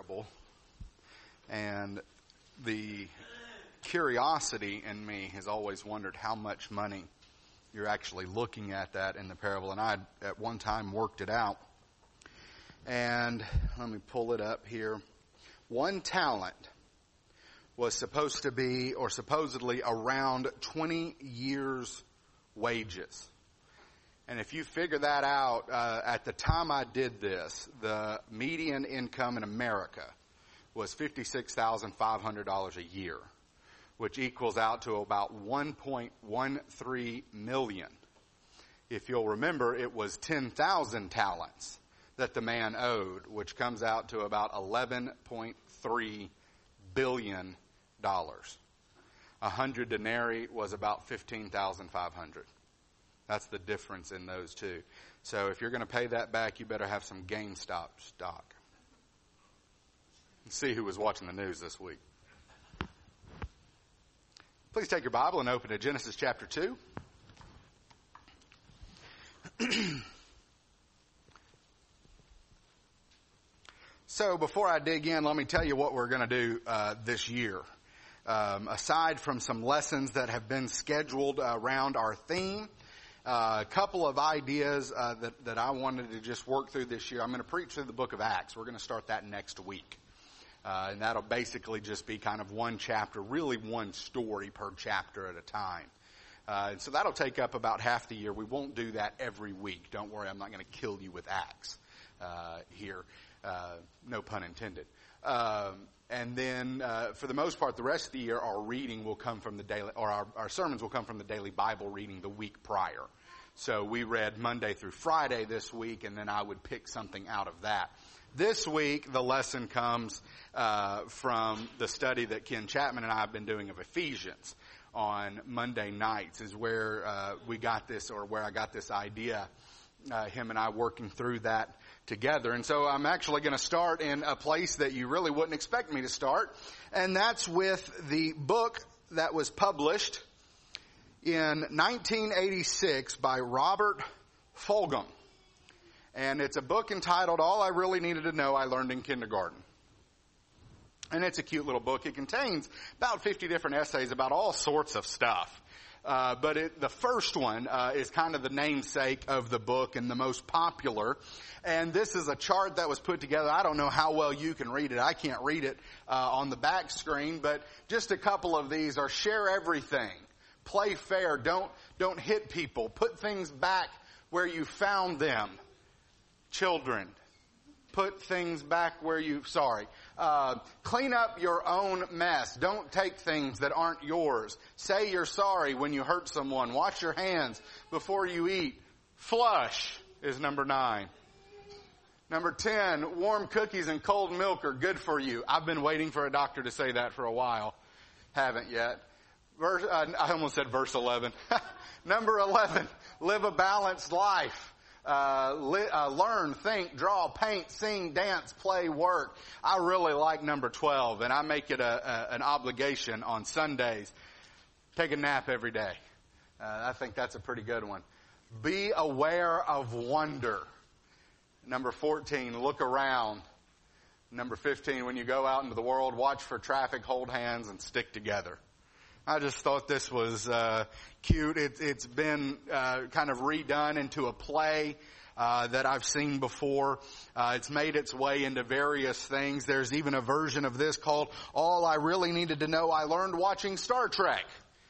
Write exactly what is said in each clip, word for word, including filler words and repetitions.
parable. And the curiosity in me has always wondered how much money you're actually looking at that in the parable. And I at one time worked it out. And let me pull it up here. One talent was supposed to be, or supposedly, around twenty years' wages. And if you figure that out, uh, at the time I did this, the median income in America was fifty-six thousand five hundred dollars a year, which equals out to about one point one three million. If you'll remember, it was ten thousand talents that the man owed, which comes out to about eleven point three billion dollars. A hundred denarii was about fifteen thousand five hundred. That's the difference in those two. So if you're going to pay that back, you better have some GameStop stock. Let's see who was watching the news this week. Please take your Bible and open to Genesis chapter two. So before I dig in, let me tell you what we're going to do uh, this year. Um, aside from some lessons that have been scheduled uh, around our theme, uh, a couple of ideas uh, that, that I wanted to just work through this year. I'm going to preach through the book of Acts. We're going to start that next week. Uh, and that'll basically just be kind of one chapter, really one story per chapter at a time. Uh, and so that'll take up about half the year. We won't do that every week. Don't worry, I'm not going to kill you with Acts uh, here. Uh, no pun intended. Um, and then, uh, for the most part, the rest of the year, our reading will come from the daily, or our, our sermons will come from the daily Bible reading the week prior. So we read Monday through Friday this week, and then I would pick something out of that. This week, the lesson comes uh, from the study that Ken Chapman and I have been doing of Ephesians on Monday nights, is where uh, we got this, or where I got this idea. Uh, him and I working through that together. And so I'm actually going to start in a place that you really wouldn't expect me to start. And that's with the book that was published in nineteen eighty-six by Robert Fulghum. And it's a book entitled All I Really Needed to Know I Learned in Kindergarten. And it's a cute little book. It contains about fifty different essays about all sorts of stuff. Uh, but it, the first one uh, is kind of the namesake of the book and the most popular. And this is a chart that was put together. I don't know how well you can read it. I can't read it uh, on the back screen, but just a couple of these are: share everything, play fair, don't don't hit people, put things back where you found them. Children, put things back where you, sorry. Uh, clean up your own mess. Don't take things that aren't yours. Say you're sorry when you hurt someone. Wash your hands before you eat. Flush is number nine. Number ten, warm cookies and cold milk are good for you. I've been waiting for a doctor to say that for a while. Haven't yet. Verse, uh, I almost said verse eleven. Number eleven, live a balanced life. Uh, li- uh, learn, think, draw, paint, sing, dance, play, work. I really like number twelve, and I make it a, a, an obligation on Sundays. Take a nap every day. Uh, I think that's a pretty good one. Be aware of wonder. Number fourteen, look around. Number fifteen, when you go out into the world, watch for traffic, hold hands, and stick together. I just thought this was uh, cute. It, it's been uh, kind of redone into a play uh, that I've seen before. Uh, it's made its way into various things. There's even a version of this called All I Really Needed to Know I Learned Watching Star Trek.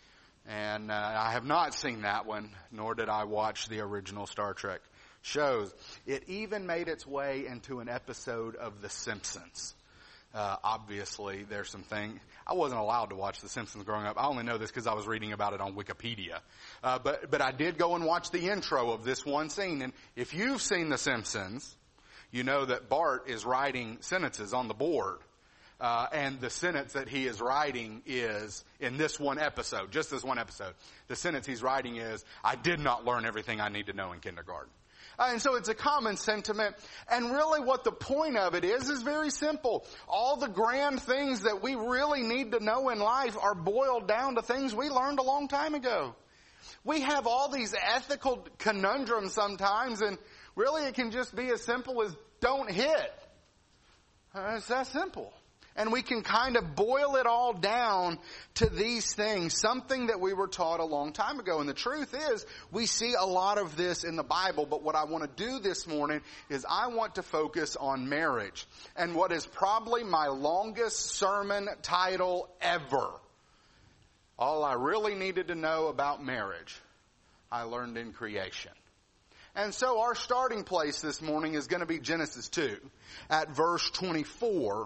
And uh, I have not seen that one, nor did I watch the original Star Trek shows. It even made its way into an episode of The Simpsons. Uh, obviously, there's some thing. I wasn't allowed to watch The Simpsons growing up. I only know this because I was reading about it on Wikipedia. Uh, but, but I did go and watch the intro of this one scene. And if you've seen The Simpsons, you know that Bart is writing sentences on the board. Uh, and the sentence that he is writing is, in this one episode, just this one episode, the sentence he's writing is, I did not learn everything I need to know in kindergarten. Uh, and so it's a common sentiment. And really what the point of it is, is very simple. All the grand things that we really need to know in life are boiled down to things we learned a long time ago. We have all these ethical conundrums sometimes, and really it can just be as simple as don't hit. Uh, it's that simple. And we can kind of boil it all down to these things, something that we were taught a long time ago. And the truth is, we see a lot of this in the Bible, but what I want to do this morning is I want to focus on marriage. And what is probably my longest sermon title ever. All I really needed to know about marriage, I learned in creation. And so our starting place this morning is going to be Genesis two at verse twenty-four,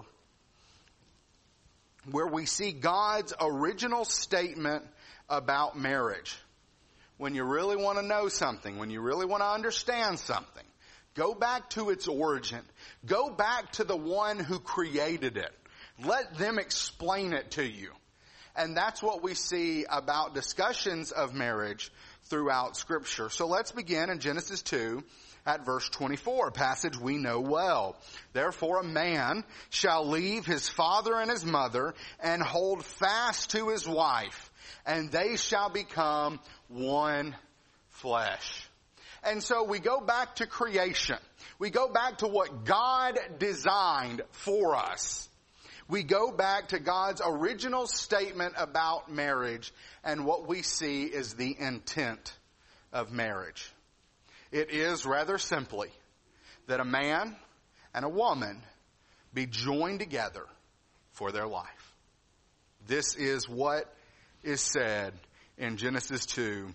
where we see God's original statement about marriage. When you really want to know something, when you really want to understand something, go back to its origin. Go back to the one who created it. Let them explain it to you. And that's what we see about discussions of marriage throughout Scripture. So let's begin in Genesis two at verse twenty-four, a passage we know well. Therefore a man shall leave his father and his mother and hold fast to his wife, and they shall become one flesh. And so we go back to creation. We go back to what God designed for us. We go back to God's original statement about marriage, and what we see is the intent of marriage. It is rather simply that a man and a woman be joined together for their life. This is what is said in Genesis two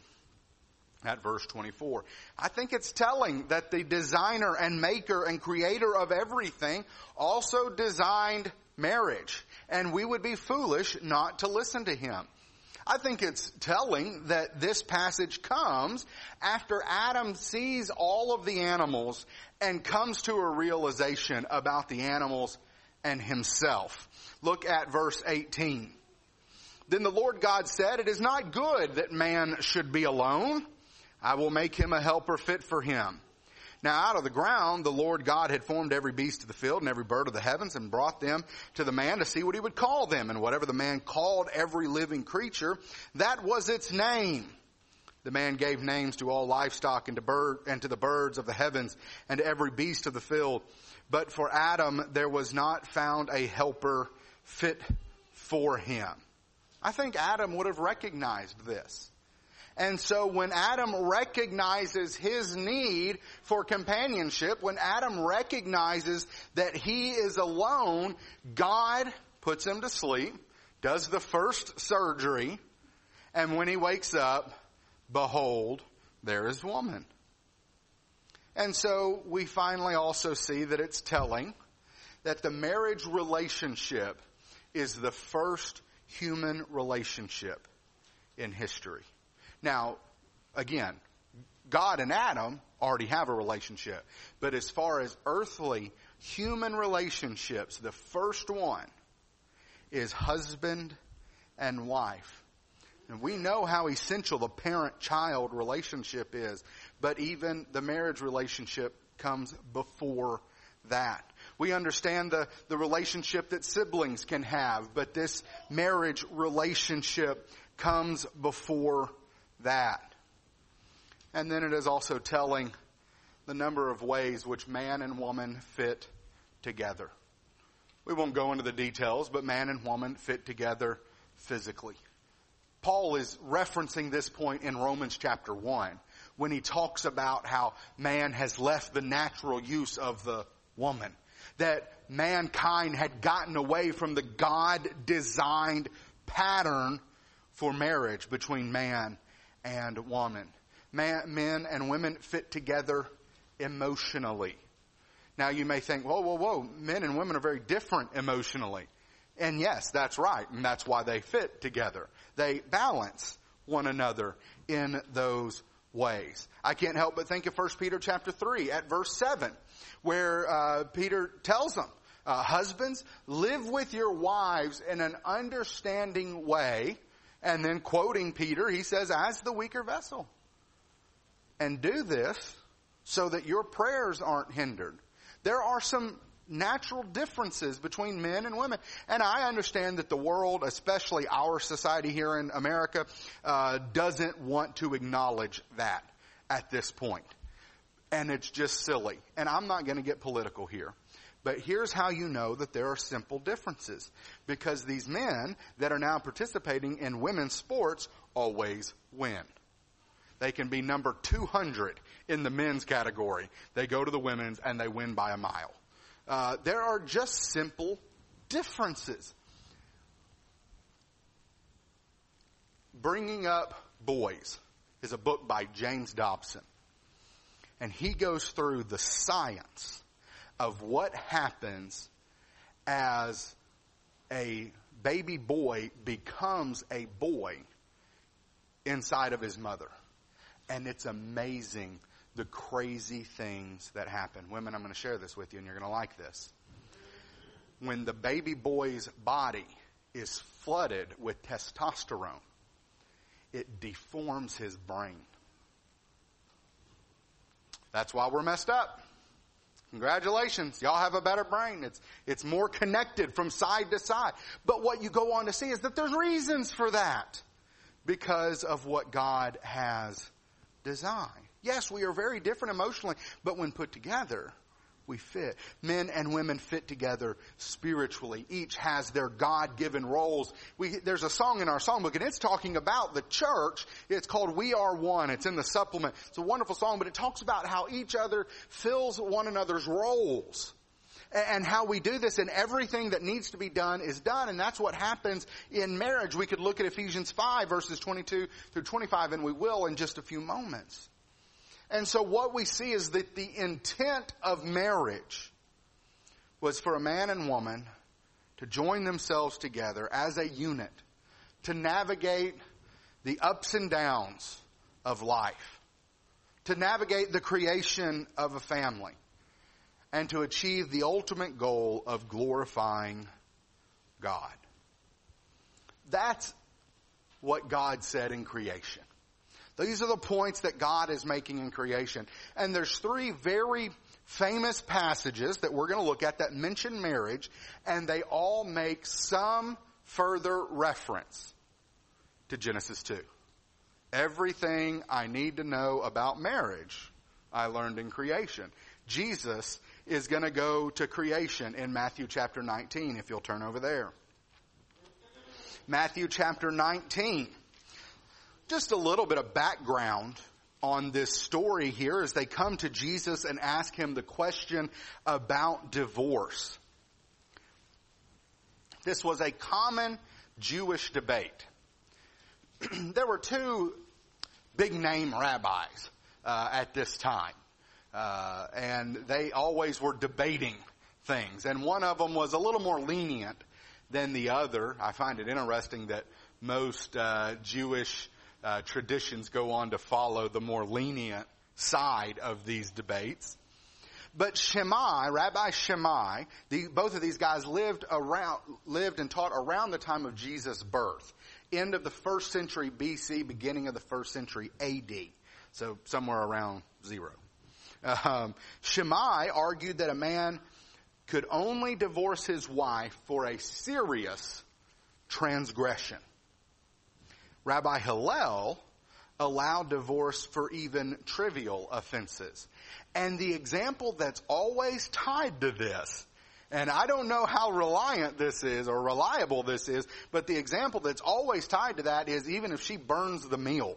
at verse twenty-four. I think it's telling that the designer and maker and creator of everything also designed marriage, and we would be foolish not to listen to him. I think it's telling that this passage comes after Adam sees all of the animals and comes to a realization about the animals and himself. Look at verse eighteen. Then the Lord God said, "It is not good that man should be alone. I will make him a helper fit for him." Now out of the ground the Lord God had formed every beast of the field and every bird of the heavens and brought them to the man to see what he would call them. And whatever the man called every living creature, that was its name. The man gave names to all livestock and to bird and to the birds of the heavens and to every beast of the field. But for Adam there was not found a helper fit for him. I think Adam would have recognized this. And so when Adam recognizes his need for companionship, when Adam recognizes that he is alone, God puts him to sleep, does the first surgery, and when he wakes up, behold, there is woman. And so we finally also see that it's telling that the marriage relationship is the first human relationship in history. Now, again, God and Adam already have a relationship. But as far as earthly human relationships, the first one is husband and wife. And we know how essential the parent-child relationship is. But even the marriage relationship comes before that. We understand the, the relationship that siblings can have. But this marriage relationship comes before that. And then it is also telling the number of ways which man and woman fit together. We won't go into the details, but man and woman fit together physically. Paul is referencing this point in Romans chapter one when he talks about how man has left the natural use of the woman. That mankind had gotten away from the God-designed pattern for marriage between man and woman. Man, men and women fit together emotionally. Now you may think, whoa, whoa, whoa, men and women are very different emotionally. And yes, that's right. And that's why they fit together. They balance one another in those ways. I can't help but think of First Peter chapter three at verse seven, where uh, Peter tells them, uh, husbands, live with your wives in an understanding way. And then quoting Peter, he says, as the weaker vessel. And do this so that your prayers aren't hindered. There are some natural differences between men and women. And I understand that the world, especially our society here in America, uh, doesn't want to acknowledge that at this point. And it's just silly. And I'm not going to get political here. But here's how you know that there are simple differences. Because these men that are now participating in women's sports always win. They can be number two hundred in the men's category. They go to the women's and they win by a mile. Uh, there are just simple differences. Bringing Up Boys is a book by James Dobson. And he goes through the science of what happens as a baby boy becomes a boy inside of his mother. And it's amazing the crazy things that happen. Women, I'm going to share this with you and you're going to like this. When the baby boy's body is flooded with testosterone, it deforms his brain. That's why we're messed up. Congratulations. Y'all have a better brain. It's, it's more connected from side to side. But what you go on to see is that there's reasons for that because of what God has designed. Yes, we are very different emotionally, but when put together, we fit. Men and women fit together spiritually. Each has their God-given roles. We, there's a song in our songbook, and it's talking about the church. It's called We Are One. It's in the supplement. It's a wonderful song, but it talks about how each other fills one another's roles. And how we do this, and everything that needs to be done is done. And that's what happens in marriage. We could look at Ephesians five, verses twenty-two through twenty-five, and we will in just a few moments. And so what we see is that the intent of marriage was for a man and woman to join themselves together as a unit to navigate the ups and downs of life, to navigate the creation of a family, and to achieve the ultimate goal of glorifying God. That's what God said in creation. These are the points that God is making in creation. And there's three very famous passages that we're going to look at that mention marriage, and they all make some further reference to Genesis two. Everything I need to know about marriage, I learned in creation. Jesus is going to go to creation in Matthew chapter nineteen, if you'll turn over there. Matthew chapter nineteen. Just a little bit of background on this story here as they come to Jesus and ask him the question about divorce. This was a common Jewish debate. There were two big name rabbis uh, at this time. Uh, and they always were debating things. And one of them was a little more lenient than the other. I find it interesting that most uh, Jewish uh, traditions go on to follow the more lenient side of these debates. But Shammai, Rabbi Shammai, the, both of these guys lived around, lived and taught around the time of Jesus' birth. End of the first century B C, beginning of the first century A D. So somewhere around zero. Um, Shammai argued that a man could only divorce his wife for a serious transgression. Rabbi Hillel allowed divorce for even trivial offenses. And the example that's always tied to this, and I don't know how reliant this is or reliable this is, but the example that's always tied to that is even if she burns the meal.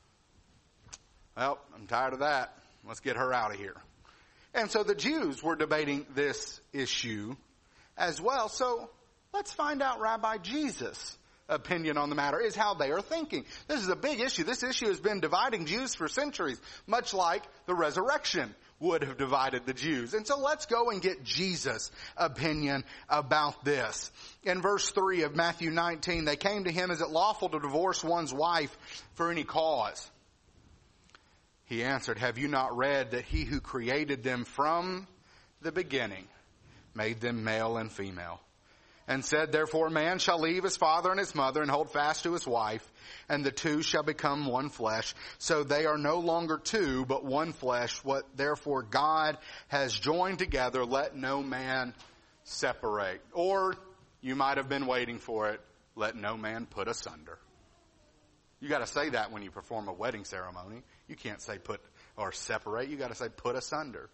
Well, I'm tired of that. Let's get her out of here. And so the Jews were debating this issue as well. So let's find out Rabbi Jesus' opinion on the matter, is how they are thinking. This is a big issue. This issue has been dividing Jews for centuries, much like the resurrection would have divided the Jews. And so let's go and get Jesus' opinion about this. In verse three of Matthew nineteen, they came to him, is it lawful to divorce one's wife for any cause? He answered, have you not read that he who created them from the beginning made them male and female? And said, therefore man shall leave his father and his mother and hold fast to his wife, and the two shall become one flesh. So they are no longer two, but one flesh. What therefore God has joined together, let no man separate. Or you might have been waiting for it, let no man put asunder. You got to say that when you perform a wedding ceremony. You can't say put or separate. You got to say put asunder.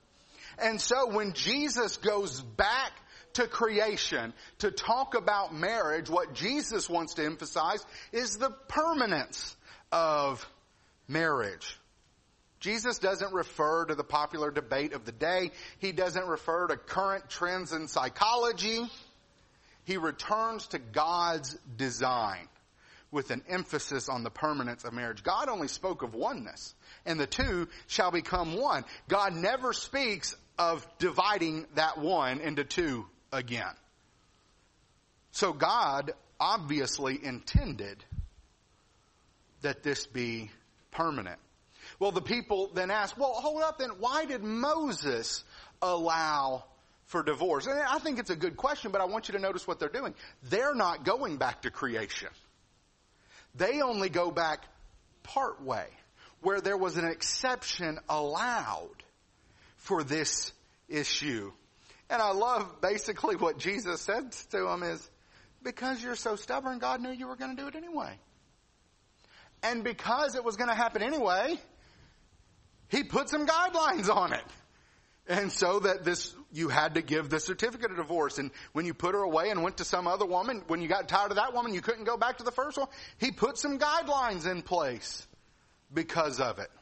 And so when Jesus goes back to creation to talk about marriage, what Jesus wants to emphasize is the permanence of marriage. Jesus doesn't refer to the popular debate of the day. He doesn't refer to current trends in psychology. He returns to God's design with an emphasis on the permanence of marriage. God only spoke of oneness, and the two shall become one. God never speaks of dividing that one into two again. So God obviously intended that this be permanent. Well, the people then ask, well, hold up then, why did Moses allow for divorce? And I think it's a good question, but I want you to notice what they're doing. They're not going back to creation. They only go back part way, where there was an exception allowed for this issue. And I love basically what Jesus said to them is, because you're so stubborn, God knew you were going to do it anyway. And because it was going to happen anyway, He put some guidelines on it. And so that this, you had to give the certificate of divorce. And when you put her away and went to some other woman, when you got tired of that woman, you couldn't go back to the first one. He put some guidelines in place because of it.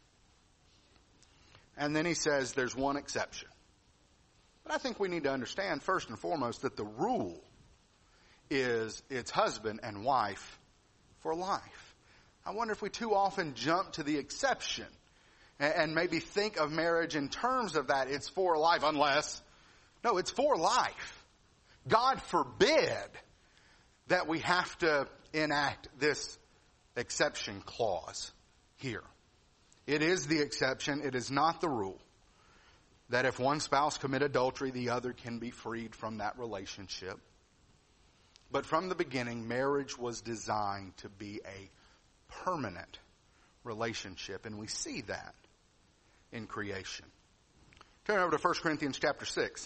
And then he says there's one exception. But I think we need to understand first and foremost that the rule is it's husband and wife for life. I wonder if we too often jump to the exception and maybe think of marriage in terms of that. It's for life, unless, no, it's for life. God forbid that we have to enact this exception clause here. It is the exception. It is not the rule. That if one spouse commit adultery, the other can be freed from that relationship. But from the beginning, marriage was designed to be a permanent relationship. And we see that in creation. Turn over to First Corinthians chapter six.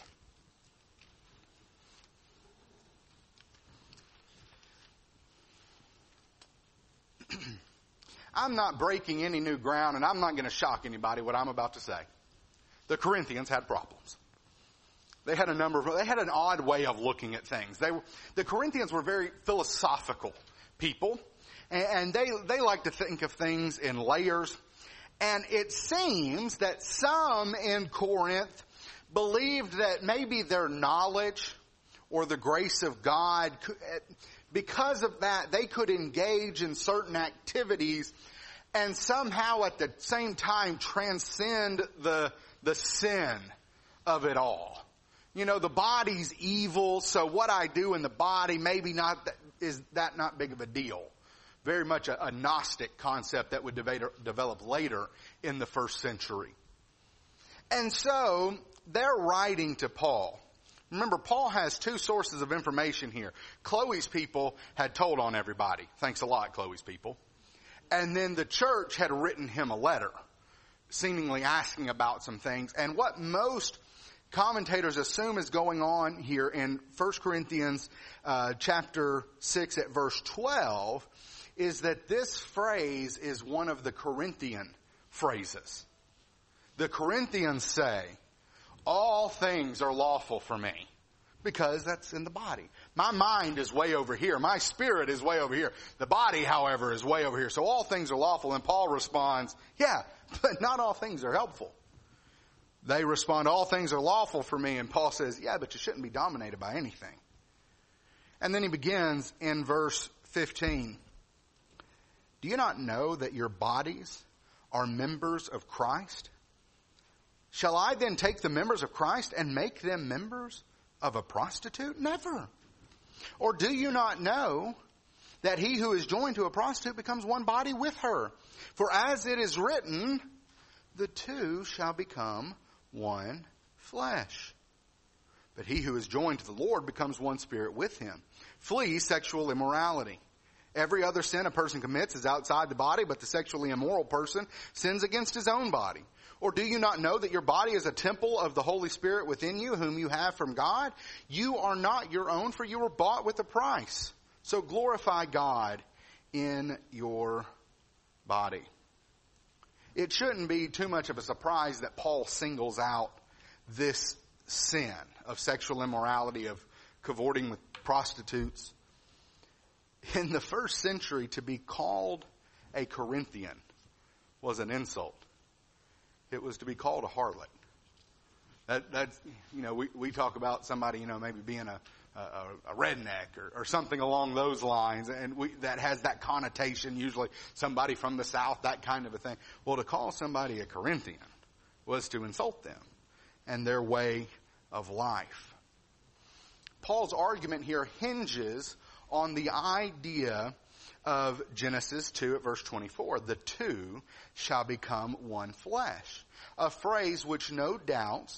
I'm not breaking any new ground, and I'm not going to shock anybody what I'm about to say. The Corinthians had problems. They had a number of, they had an odd way of looking at things. They, the Corinthians were very philosophical people, and, and they, they like to think of things in layers. And it seems that some in Corinth believed that maybe their knowledge or the grace of God, because of that, they could engage in certain activities and somehow at the same time transcend the, the sin of it all. You know, the body's evil, so what I do in the body maybe not that, is that not big of a deal. Very much a, a Gnostic concept that would develop later in the first century. And so they're writing to Paul. Remember, Paul has two sources of information here. Chloe's people had told on everybody. Thanks a lot, Chloe's people. And then the church had written him a letter, seemingly asking about some things. And what most commentators assume is going on here in First Corinthians uh, chapter six at verse twelve is that this phrase is one of the Corinthian phrases. The Corinthians say, all things are lawful for me, because that's in the body. My mind is way over here. My spirit is way over here. The body, however, is way over here. So all things are lawful. And Paul responds, yeah, but not all things are helpful. They respond, all things are lawful for me. And Paul says, yeah, but you shouldn't be dominated by anything. And then he begins in verse fifteen. Do you not know that your bodies are members of Christ? Shall I then take the members of Christ and make them members of a prostitute? Never. Or do you not know that he who is joined to a prostitute becomes one body with her? For as it is written, the two shall become one flesh. But he who is joined to the Lord becomes one spirit with him. Flee sexual immorality. Every other sin a person commits is outside the body, but the sexually immoral person sins against his own body. Or do you not know that your body is a temple of the Holy Spirit within you, whom you have from God? You are not your own, for you were bought with a price. So glorify God in your body. It shouldn't be too much of a surprise that Paul singles out this sin of sexual immorality, of cavorting with prostitutes. In the first century, to be called a Corinthian was an insult. It was to be called a harlot. That, that's, you know, we, we talk about somebody, you know, maybe being a, a, a redneck or, or something along those lines, and we, that has that connotation, usually somebody from the South, that kind of a thing. Well, to call somebody a Corinthian was to insult them and their way of life. Paul's argument here hinges on the idea of Genesis two at verse twenty-four. The two shall become one flesh. A phrase which no doubt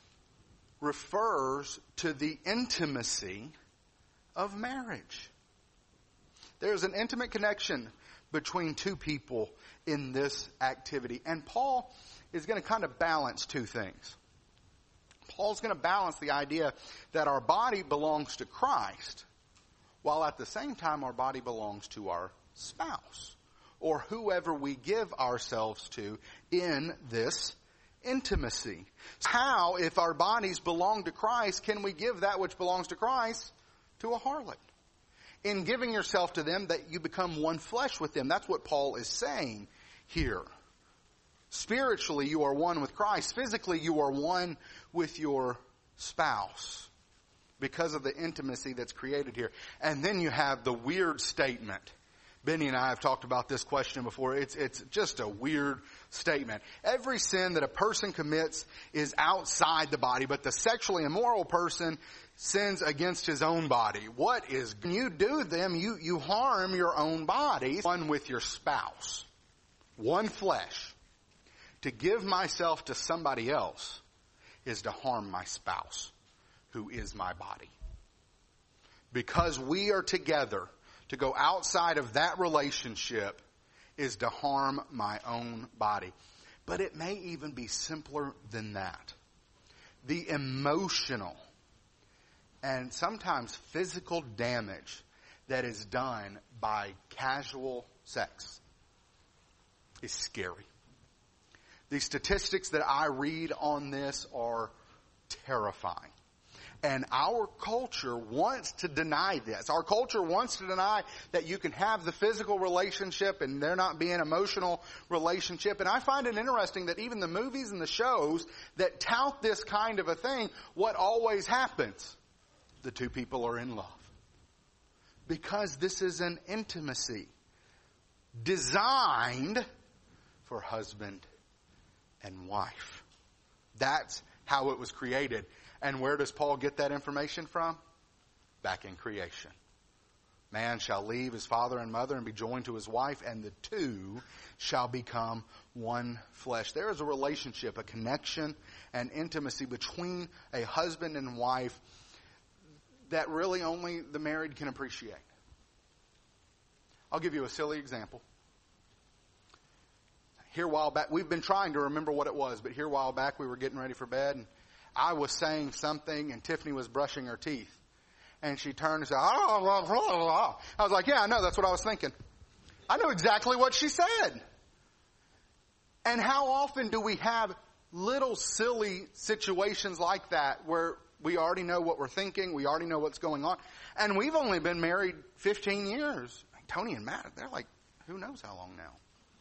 refers to the intimacy of marriage. There's an intimate connection between two people in this activity. And Paul is going to kind of balance two things. Paul's going to balance the idea that our body belongs to Christ, while at the same time our body belongs to our spouse, or whoever we give ourselves to in this intimacy. How, if our bodies belong to Christ, can we give that which belongs to Christ to a harlot? In giving yourself to them, that you become one flesh with them. That's what Paul is saying here. Spiritually, you are one with Christ. Physically, you are one with your spouse because of the intimacy that's created here. And then you have the weird statement. Benny and I have talked about this question before. It's, it's just a weird statement. Every sin that a person commits is outside the body, but the sexually immoral person sins against his own body. What is, when you do them, you, you harm your own body. One with your spouse. One flesh. To give myself to somebody else is to harm my spouse, who is my body. Because we are together, to go outside of that relationship is to harm my own body. But it may even be simpler than that. The emotional and sometimes physical damage that is done by casual sex is scary. The statistics that I read on this are terrifying. And our culture wants to deny this. Our culture wants to deny that you can have the physical relationship and there not be an emotional relationship. And I find it interesting that even the movies and the shows that tout this kind of a thing, what always happens? The two people are in love. Because this is an intimacy designed for husband and wife. That's how it was created. And where does Paul get that information from? Back in creation. Man shall leave his father and mother and be joined to his wife, and the two shall become one flesh. There is a relationship, a connection, and intimacy between a husband and wife that really only the married can appreciate. I'll give you a silly example. Here a while back, we've been trying to remember what it was, but here a while back we were getting ready for bed, and I was saying something, and Tiffany was brushing her teeth. And she turned and said, oh, blah, blah, blah. I was like, yeah, I know, that's what I was thinking. I know exactly what she said. And how often do we have little silly situations like that where we already know what we're thinking, we already know what's going on, and we've only been married fifteen years. Tony and Matt, they're like, who knows how long now?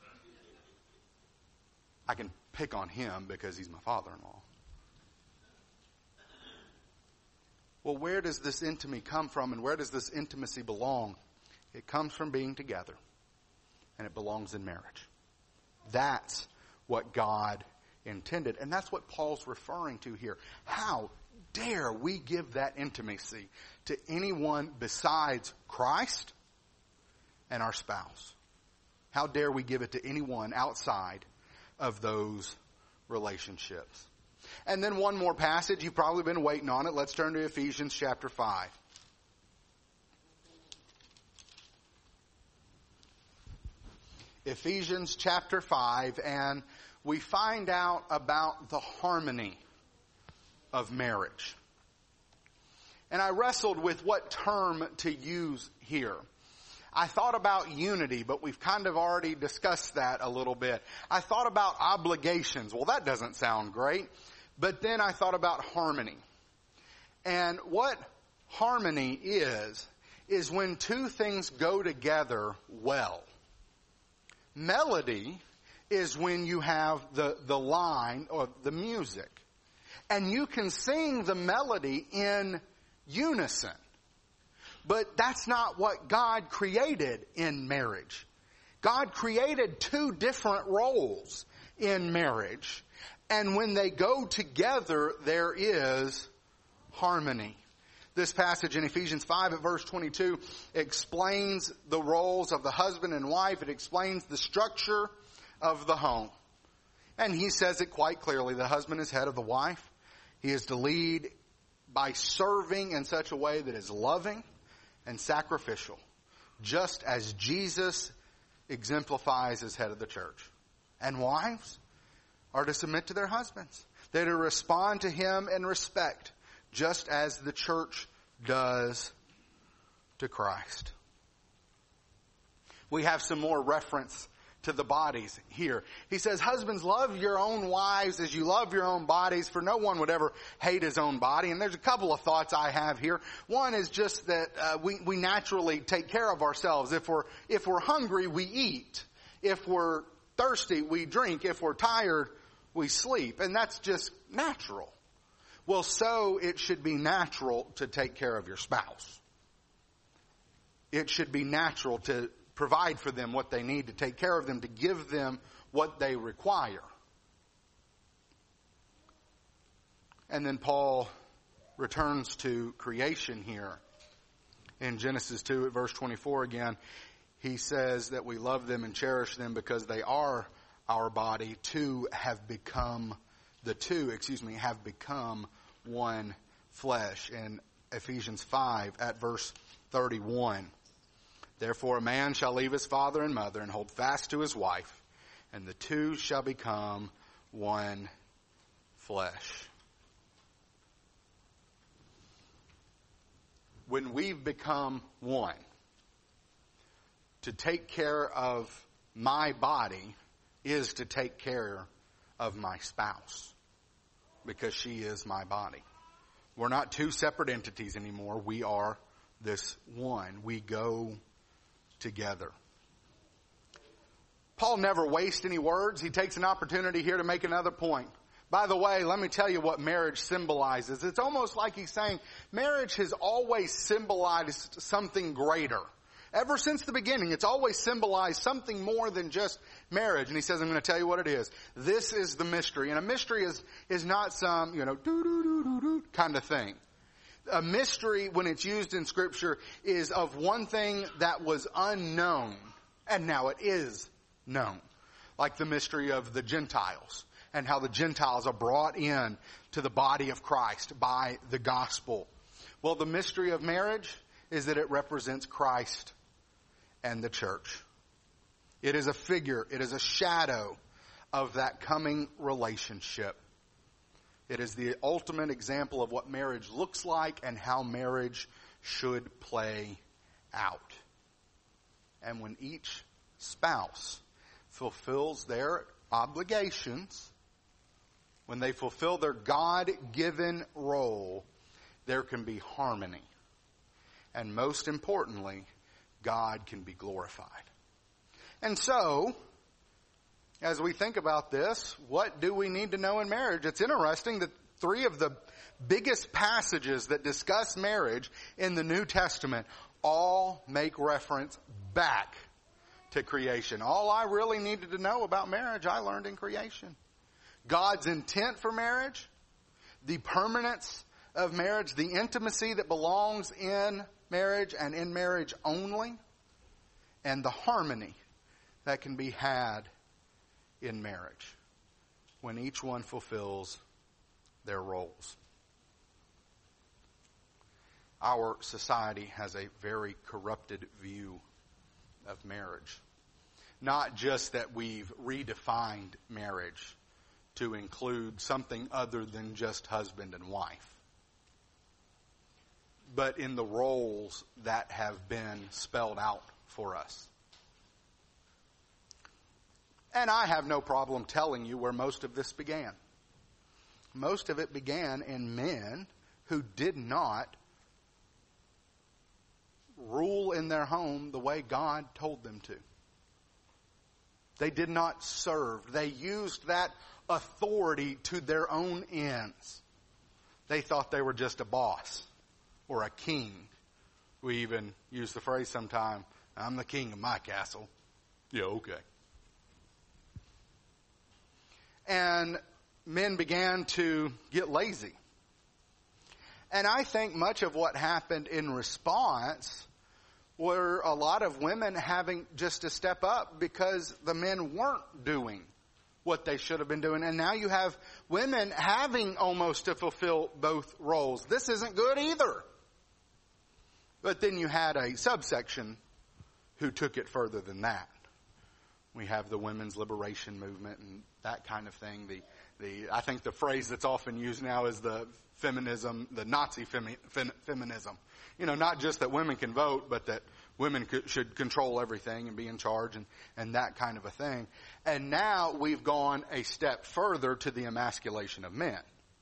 I can pick on him because he's my father-in-law. Well, where does this intimacy come from, and where does this intimacy belong? It comes from being together, and it belongs in marriage. That's what God intended, and that's what Paul's referring to here. How dare we give that intimacy to anyone besides Christ and our spouse? How dare we give it to anyone outside of those relationships? And then one more passage. You've probably been waiting on it. Let's turn to Ephesians chapter five. Ephesians chapter five, and we find out about the harmony of marriage. And I wrestled with what term to use here. I thought about unity, but we've kind of already discussed that a little bit. I thought about obligations. Well, that doesn't sound great. But then I thought about harmony. And what harmony is, is when two things go together well. Melody is when you have the, the line or the music. And you can sing the melody in unison. But that's not what God created in marriage. God created two different roles in marriage. And when they go together, there is harmony. This passage in Ephesians five at verse twenty-two explains the roles of the husband and wife. It explains the structure of the home. And he says it quite clearly. The husband is head of the wife. He is to lead by serving in such a way that is loving and sacrificial, just as Jesus exemplifies as head of the church. And wives are to submit to their husbands. They're to respond to him in respect, just as the church does to Christ. We have some more reference to the bodies here. He says, husbands, love your own wives as you love your own bodies, for no one would ever hate his own body. And there's a couple of thoughts I have here. One is just that uh, we, we naturally take care of ourselves. If we're, if we're hungry, we eat. If we're thirsty, we drink. If we're tired, we sleep. And that's just natural. Well, so it should be natural to take care of your spouse. It should be natural to provide for them what they need, to take care of them, to give them what they require. And then Paul returns to creation here in Genesis two at verse twenty-four again. He says that we love them and cherish them because they are our body. Two have become, the two, excuse me, have become one flesh. In Ephesians five at verse thirty-one. Therefore a man shall leave his father and mother and hold fast to his wife, and the two shall become one flesh. When we've become one, to take care of my body is to take care of my spouse, because she is my body. We're not two separate entities anymore. We are this one. We go together. Paul never wastes any words. He takes an opportunity here to make another point. By the way, let me tell you what marriage symbolizes. It's almost like he's saying marriage has always symbolized something greater. Ever since the beginning, it's always symbolized something more than just marriage. And he says, I'm going to tell you what it is. This is the mystery. And a mystery is, is not some, you know, doo-doo-doo-doo-doo kind of thing. A mystery, when it's used in Scripture, is of one thing that was unknown, and now it is known. Like the mystery of the Gentiles, and how the Gentiles are brought in to the body of Christ by the gospel. Well, the mystery of marriage is that it represents Christ and the church. It is a figure, it is a shadow of that coming relationship. It is the ultimate example of what marriage looks like and how marriage should play out. And when each spouse fulfills their obligations, when they fulfill their God-given role, there can be harmony. And most importantly, God can be glorified. And so, as we think about this, what do we need to know in marriage? It's interesting that three of the biggest passages that discuss marriage in the New Testament all make reference back to creation. All I really needed to know about marriage, I learned in creation. God's intent for marriage, the permanence of marriage, the intimacy that belongs in marriage and in marriage only, and the harmony that can be had in marriage when each one fulfills their roles. Our society has a very corrupted view of marriage. Not just that we've redefined marriage to include something other than just husband and wife, but in the roles that have been spelled out for us. And I have no problem telling you where most of this began. most of it began in men who did not rule in their home the way God told them to. They did not serve. They used that authority to their own ends. They thought they were just a boss or a king. We even use the phrase sometime, I'm the king of my castle. Yeah, okay. And men began to get lazy. And I think much of what happened in response were a lot of women having just to step up because the men weren't doing what they should have been doing. And now you have women having almost to fulfill both roles. This isn't good either. But then you had a subsection who took it further than that. We have the women's liberation movement and that kind of thing. The, the, I think the phrase that's often used now is the feminism, the Nazi femi, fem, feminism. You know, not just that women can vote, but that women could, should control everything and be in charge and, and that kind of a thing. And now we've gone a step further to the emasculation of men.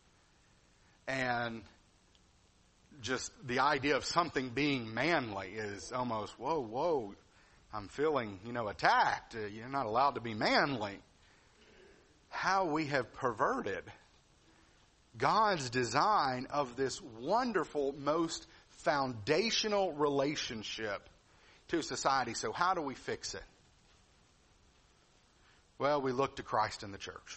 And just the idea of something being manly is almost, whoa, whoa, I'm feeling, you know, attacked. Uh, you're not allowed to be manly. How we have perverted God's design of this wonderful, most foundational relationship to society. So how do we fix it? Well, we look to Christ and the church.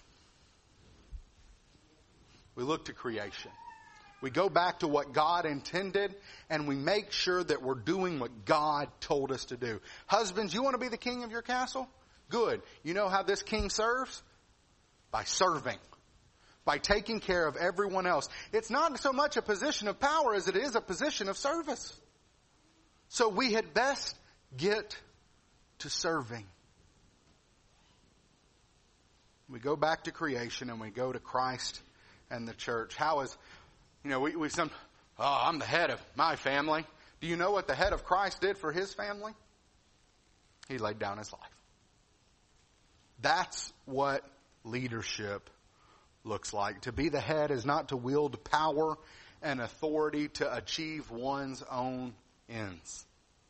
We look to creation. We go back to what God intended, and we make sure that we're doing what God told us to do. Husbands, you want to be the king of your castle? Good. You know how this king serves? By serving. By taking care of everyone else. It's not so much a position of power as it is a position of service. So we had best get to serving. We go back to creation and we go to Christ and the church. How is, you know, we, we some, oh, I'm the head of my family. Do you know what the head of Christ did for his family? He laid down his life. That's what leadership looks like. To be the head is not to wield power and authority to achieve one's own ends.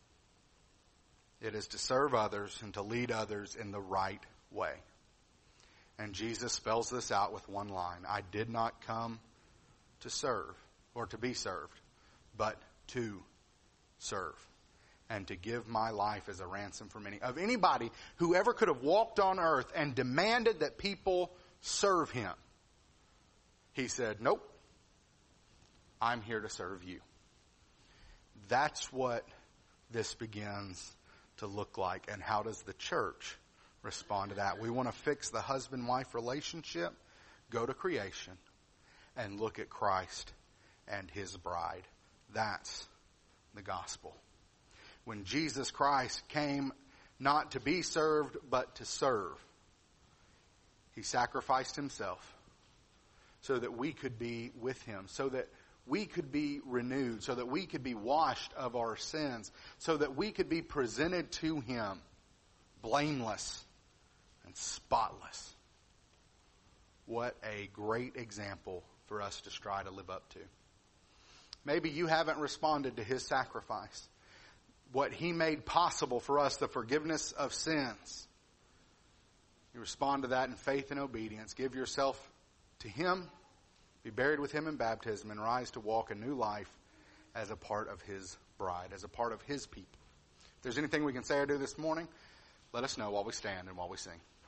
It is to serve others and to lead others in the right way. And Jesus spells this out with one line. I did not come to serve or to be served, but to serve and to give my life as a ransom for many. Of anybody who ever could have walked on earth and demanded that people serve him, he said, nope, I'm here to serve you. That's what this begins to look like. And how does the church respond to that? We want to fix the husband-wife relationship. Go to creation and look at Christ and his bride. That's the gospel. When Jesus Christ came not to be served, but to serve, he sacrificed himself so that we could be with him, so that we could be renewed, so that we could be washed of our sins, so that we could be presented to him blameless and spotless. What a great example for us to strive to live up to. Maybe you haven't responded to his sacrifice, what he made possible for us, the forgiveness of sins. You respond to that in faith and obedience. Give yourself to him, be buried with him in baptism, and rise to walk a new life as a part of his bride, as a part of his people. If there's anything we can say or do this morning, let us know while we stand and while we sing.